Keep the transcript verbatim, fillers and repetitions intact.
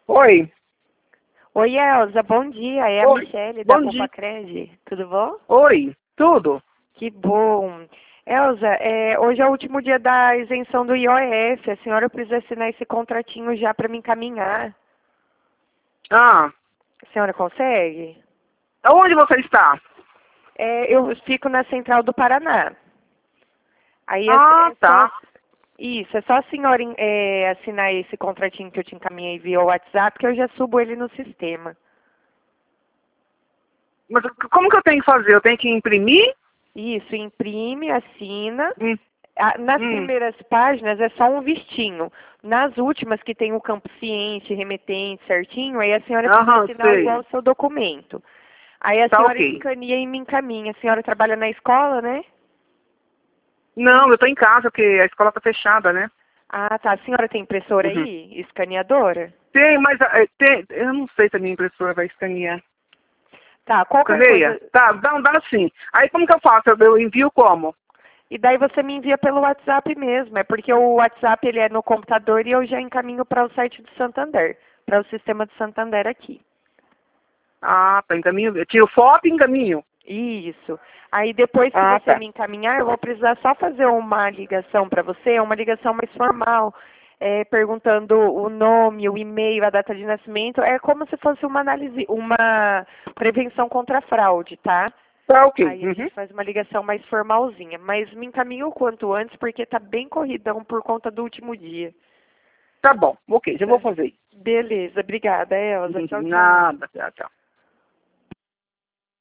Oi. Oi, Elza, bom dia. É a Oi. Michele da Bom dia. Compacred. Tudo bom? Oi. Tudo? Que bom. Elza, é, hoje é o último dia da isenção do I O F. A senhora precisa assinar esse contratinho já para me encaminhar. Ah. A senhora consegue? Aonde você está? É, eu fico na Central do Paraná. Aí é, Ah, é só... tá. Isso, é só a senhora é, assinar esse contratinho que eu te encaminhei via WhatsApp que eu já subo ele no sistema. Mas como que eu tenho que fazer? Eu tenho que imprimir? Isso, imprime, assina. Hum. Ah, Nas Hum. primeiras páginas é só um vistinho. Nas últimas, que tem o campo ciente, remetente certinho, aí a senhora precisa Aham, assinar igual sei. o seu documento. Aí a Tá senhora ok. escaneia e me encaminha. A senhora trabalha na escola, né? Não, eu tô em casa, porque a escola tá fechada, né? Ah, tá. A senhora tem impressora Uhum. aí? Escaneadora? Tem, mas eh, tem, eu não sei se a minha impressora vai escanear. Tá, qualquer Escaneia? coisa. Tá, dá, dá sim. Aí como que eu faço? Eu, eu envio como? E daí você me envia pelo WhatsApp mesmo. É porque o WhatsApp ele é no computador e eu já encaminho para o site do Santander, para o sistema do Santander aqui. Ah, tá, encaminho. Eu tiro foto e encaminho. Isso. Aí depois que Ah, você tá. me encaminhar, eu vou precisar só fazer uma ligação para você, uma ligação mais formal, é, perguntando o nome, o e-mail, a data de nascimento. É como se fosse uma análise, uma prevenção contra a fraude, tá? Tá ok. Aí a Uhum. gente faz uma ligação mais formalzinha. Mas me encaminha o quanto antes, porque tá bem corridão por conta do último dia. Tá bom. Ok, já vou Tá. fazer. Beleza, obrigada, Elza. Tchau, tchau. Nada. Tchau, tchau.